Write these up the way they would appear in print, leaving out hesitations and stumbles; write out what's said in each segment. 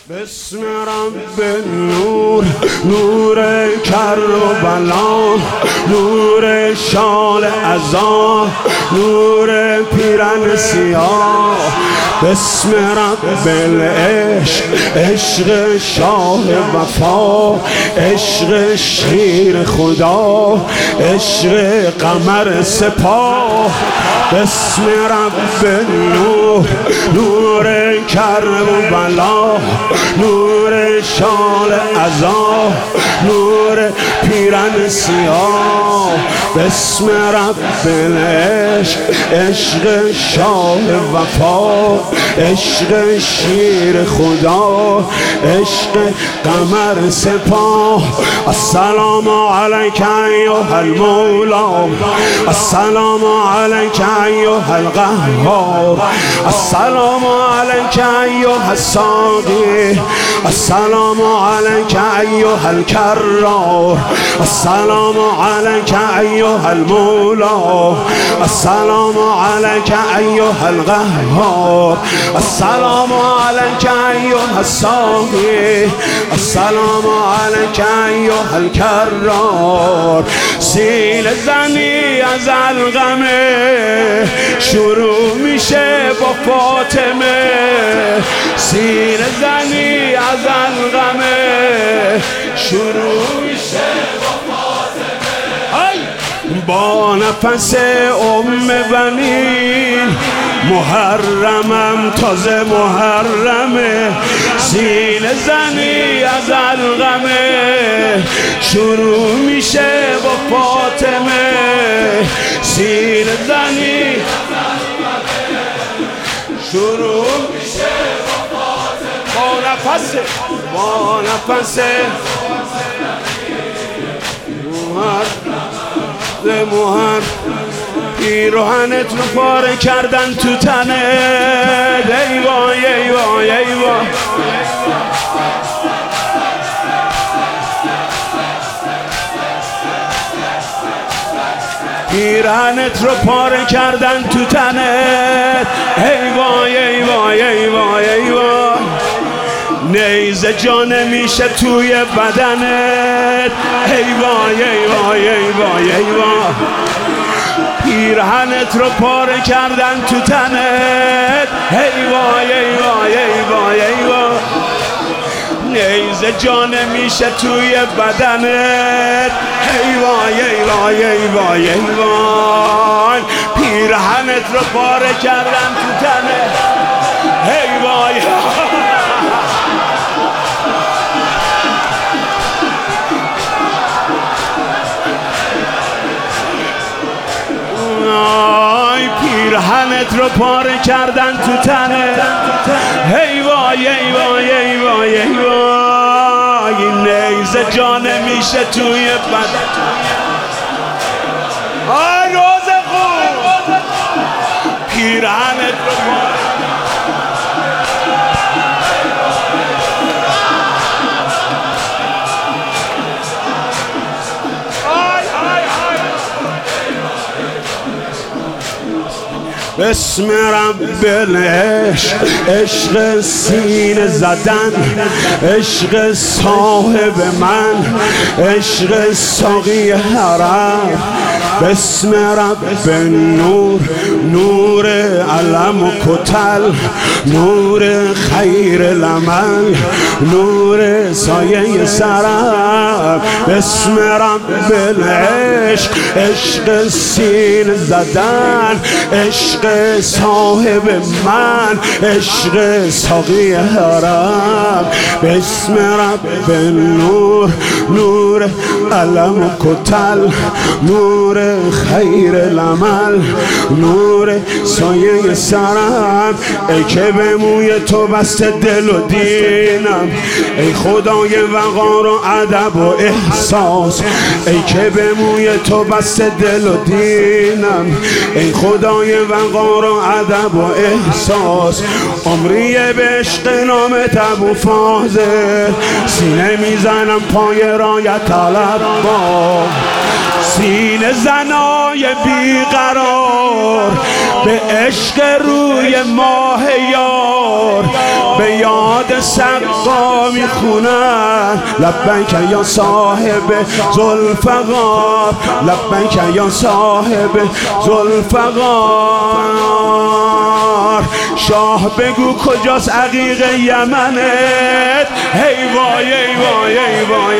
بسم رب نور، نور کربلا، نور شال عزا، نور پیرن سیاه. بسم رب العشق، عشق شاه وفا، عشق شیر خدا، عشق قمر سپاه. بسم رب نور، نور کربلا، نور شال عزا، نور پیرن سیاه. بسم رب العشق، عشق شاه وفا، عشق شیر خدا، عشق قمر سپاه. السلام علیک ایها المولا، السلام علیک ایها القهار، السلام علیک ایها الساقی، السلام علیک ایها الکرار، السلام علیک ایها المولا، السلام علیک ایها القهار، السلام علیک ایها الساقی، السلام علیک ایها الکرار. سیل زنی از القمه شروع میشه با فاطمه، سیل زنی از القمه شروع میشه با فاطمه. با نفس بنین محرمم تازه محرمه، سیل زنی از القمه شروع میشه با فاطمه، سیل زنی شروع میشه با فاطمه. با نفس محرم پیراهنت رو پاره کردن تو تنه. ای وای ای وای ای وای، پیراهنت رو پاره کردن تو تنه. ای وای ای وای ای وای ای وای، نیزه جا نمیشه توی بدنت. ای وای ای وای ای وای ای وای، پیرهنت رو پاره کردن تو تنت. ای وای ای وای ای وای ای وای، نیزه جا نمیشه توی بدنت. ای وای ای وای ای وای ای وای، پیرهنت رو پاره کردن تو تنت. ای وای پیرهنت رو پاره کردن تو تنه. ای وای ای وای ای وای ای وای، نیزه جا نمیشه توی بدن. آی روز خوب، پیرهنت رو پاره. بسم رب العشق، عشق سینه زدن، عشق صاحب من، عشق ساقی حرم. بسم رب نور، نور علم و کتل، نور خیر العمل، نور سایه سرم. بسم رب العشق، عشق سینه زدن، عشق صاحب من، عشق ساقی حرم. بسم رب نور، نور علم و کتل، نور خیر العمل، نور سایه سرم. ای که به موی تو بسته دل و دینم، ای خدای وقار و ادب و احساس. ای که به موی تو بسته دل و دینم، ای خدای وقار و ادب و احساس. عمریه به عشق نامت ابو فاضل، سینه میزنم پای رایت طلب با، سینه زنای بیقرار به عشق روی ماه یار به یاد سقا میخونن لبیک یا صاحب ذوالفقار لبیک یا صاحب ذوالفقار شاه بگو کجاست عقیق یمنت هی وای ای وای ای وای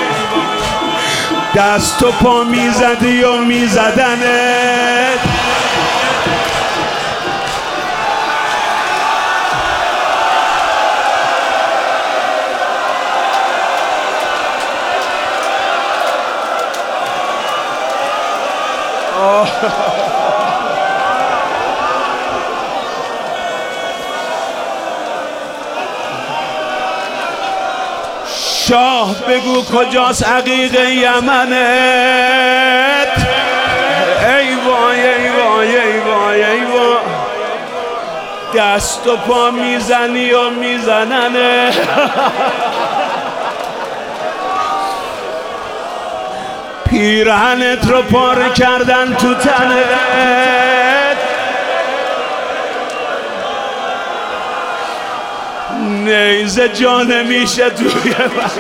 دست و پا میزدی و میزدنت شاه بگو کجاست عقیق یمنت ای وای ای وای ای وای ای وای دست و پا میزنی و میزننه پیرهنت رو پاره کردن تو تنت نیزه جان میشه توی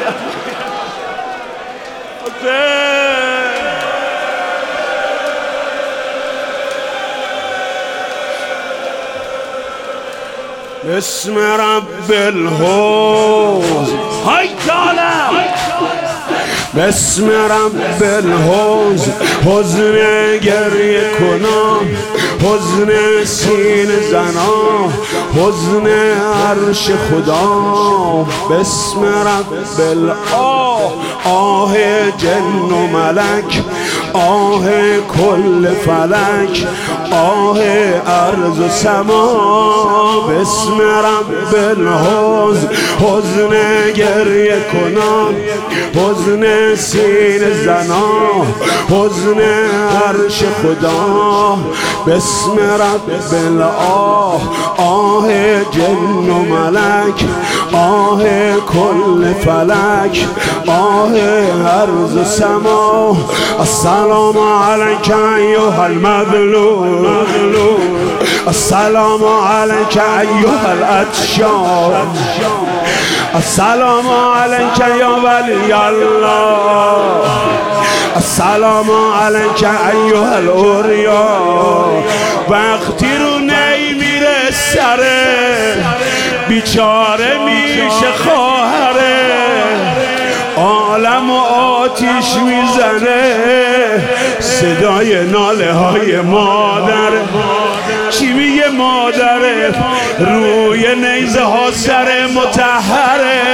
بسم رب الحوض های جانم بسم رب الحوض حزن گریه کنم حزن سینه زنا حزن عرش خدا بسم رب الآه آه جن و ملک آه کل فلک آه ارض و سما بسم رب الحوض حزن گریه کنم حزن سینه زنا حزن عرش خدا بسم رب الآه آه جن و ملک آه کل فلک آه ارض و سما السلام علیک ایها المظلوم السلام علیک ایها العطشان السلام علیک یا ولی الله السلام علیک ایها الاوریا وقتی رو نمیره سره بیچاره میشه خواهره عالم و آتیش میزنه صدای ناله های مادر چی میگه مادره روی نیزه ها سر مطهره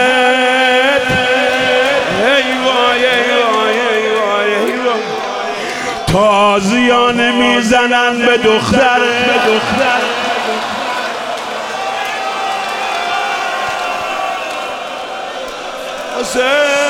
ای وای ای وای ای وای ای وای تازیانه میزنن به دختره حسین